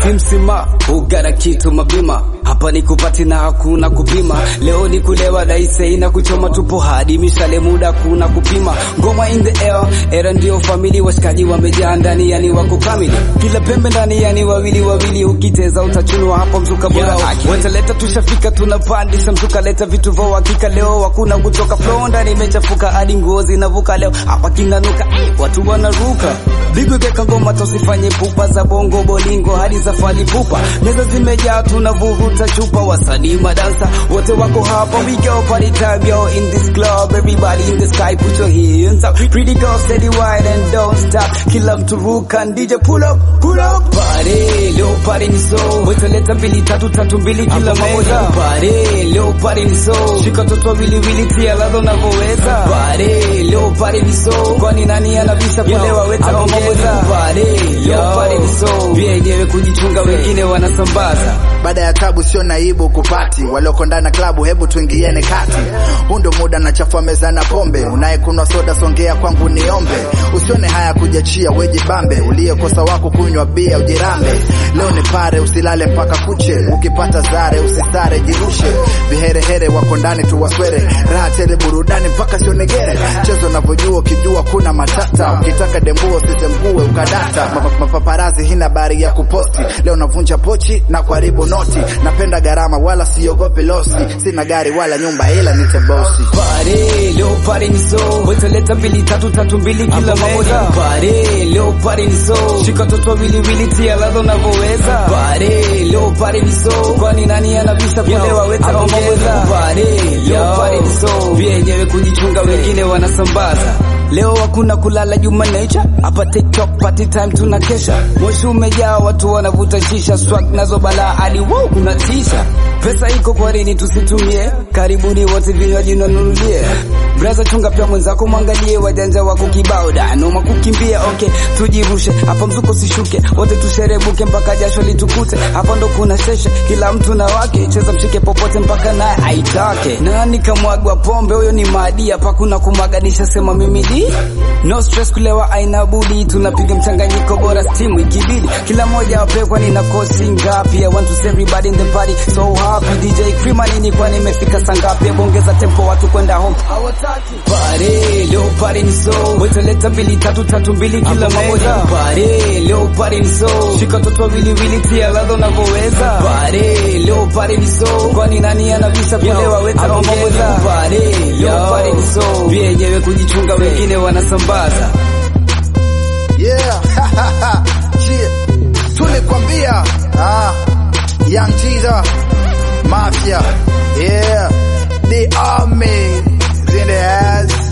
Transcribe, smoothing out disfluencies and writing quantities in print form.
simsima ugara kitu mabima. Hapa ni kupati na hakuna kupima. Leo ni kulewa daisei na kuchoma tupo hadi mishale muda kuna kupima. Ngoma in the air, era ndio family, washikaji wamejaa ndani yani wako kamili. Kila pembe ndani yani wawili ukiteza utachunwa hapa mzuka bora. Wataleta tushafika tunapandisha mzuka, leta vitu vya hakika leo hakuna kutoka flow ndani imechafuka hadi ngozi inavuka leo hapa kinanuka watu wanaruka. Bigo keka ngoma tosifanye pupa za bongo bolingo hadi za fali pupa. Meza zimejaa tunavuvuta chupa, wasanii madansa wote wako hapa. We go party time yo in this club, everybody in the sky put your hands up. Pretty girls steady wide and don't stop. Kila mtu ruka DJ pull up party. Leo party ni so wetaleta 2 kila mmoja. Party leo party ni so shika toto wili tia ladha unavyoweza. Party leo party ni so kwani nani anabisha kulewa weta ongeza. Party leo party ni so vienyewe kujichunga wengine wanasambaza. Baada ya tabu sio naibu kupati, walioko ndani klabu hebu tuingiene kati. Hundo muda na chafua meza na pombe, unayekunywa soda songea kwangu niombe. Usione haya kujachia wejibambe, uliyekosa wako kunywa bia ujirambe. Leo ni pare usilale mpaka kuche, ukipata zare usisare jirushe. Viherehere wako ndani tuwaswere, raha tele burudani mpaka sionegere. Chezo unavyojua ukijua kuna matata, ukitaka dembuo sisemgue ukadata. Mapaparazi hina bari ya kuposti, leo navunja pochi na kuharibu noti. Napenda gharama wala siogopi losi, sina gari wala nyumba ila nite bosi. Party leo party ni so wetaleta 2 kila mmoja. Party leo party ni so shika toto wili tia ladha unavyoweza. Party leo party ni so kwani nani anabisha kulewa weta ongeza. Party leo party ni so vienyewe kujichunga wengine wanasambaza. Leo hakuna kulala Juma Nature, hapa TikTok party time tunakesha. Moshi umejaa watu wanavuta shisha, swag nazo balaa hadi wow kuna tisha. Pesa iko kwa nini tusitumie? Karibuni wote vinywaji nunulie. Braza chunga pia mwenzako mwangalie, wajanja wako kibao da noma kukimbia. Okay tujirushe hapa mzuko sishuke, wote tusherebuke mpaka jasho litukute. Hapa ndo kuna sheshe kila mtu na wake, cheza mshike popote mpaka naye aitake. Nani kamwagwa pombe huyo ni maadi, hapa kuna kumwaganisha sema mimi di. No stress kulewa aina budi, tunapiga mchanganyiko bora steam ikibidi. Kila moja wapekwa nina kosi ngapi. I want to see everybody in the party so happy. DJ Krima nini kwa nimefika sangapi, bongeza tempo watu kwenda home hawataki. Party leo party ni so wetaleta 2 kila mmoja. Party leo party ni so shika toto wili tia ladha unavyoweza. Party leo party ni so kwani nani anabisha kulewa weta ongeza. Party leo party ni so vienyewe kujichunga wengine wanasambaza. Yeah tulikwambia Young Cheetah Mafia, yeah, the army is in the house.